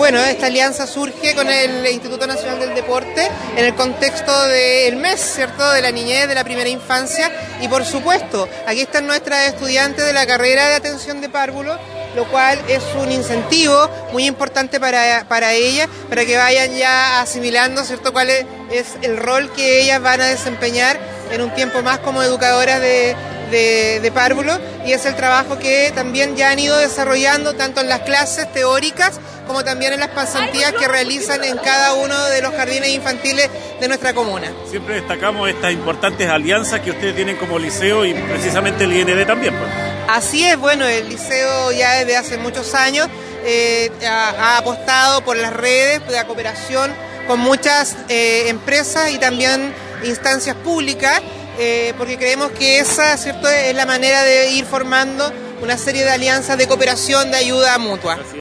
bueno, esta alianza surge con el Instituto Nacional del Deporte en el contexto del mes, ¿cierto?, de la niñez, de la primera infancia, y por supuesto, aquí están nuestras estudiantes de la carrera de atención de párvulos, lo cual es un incentivo muy importante para ellas, para que vayan ya asimilando, ¿cierto?, cuál es el rol que ellas van a desempeñar en un tiempo más como educadoras de párvulos, y es el trabajo que también ya han ido desarrollando tanto en las clases teóricas como también en las pasantías que realizan en cada uno de los jardines infantiles de nuestra comuna. Siempre destacamos estas importantes alianzas que ustedes tienen como liceo y precisamente el IND también, pues. Así es, bueno, el liceo ya desde hace muchos años ha apostado por las redes de cooperación con muchas empresas y también instancias públicas, porque creemos que esa, ¿cierto?, es la manera de ir formando una serie de alianzas de cooperación, de ayuda mutua.